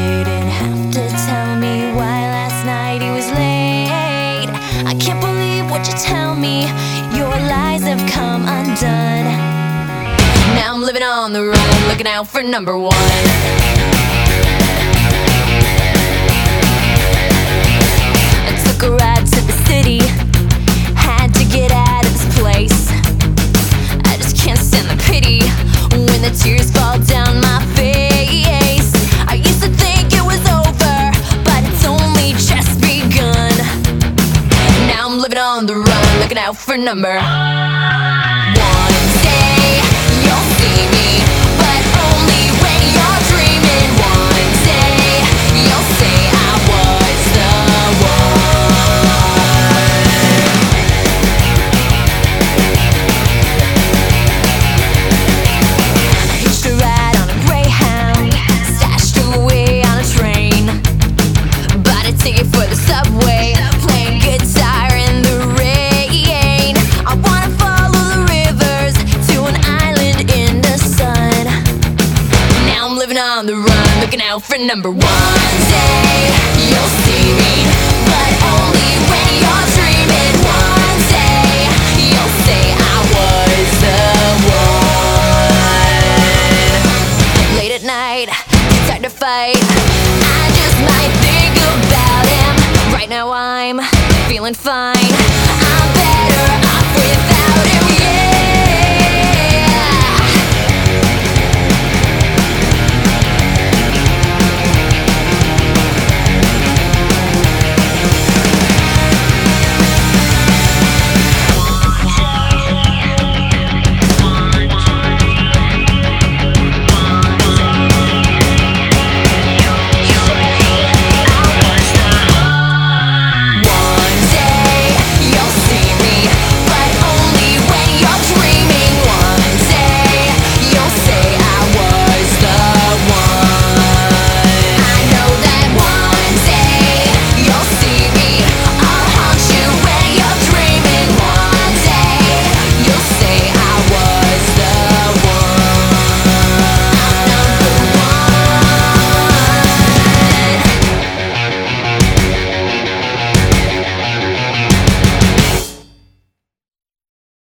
didn't have to tell me why last night he was late. I can't believe what you tell me. Your lies have come undone. Now I'm living on the run, looking out for number one. I took a ride to the city, had to get out of this place. I just can't stand the pity when the tears fall down my face. I used to think it was over, but it's only just begun. Now I'm living on the run, looking out for number one. Day you'll see me, but only when you're dreaming. One day you'll say I was the one. I hitched a ride on a Greyhound, stashed away on a train, bought a ticket for the subway, playing guitar in the rain. I wanna follow the rivers to an island in the sun. Now I'm living on the run, looking out for number one. Day you'll see me,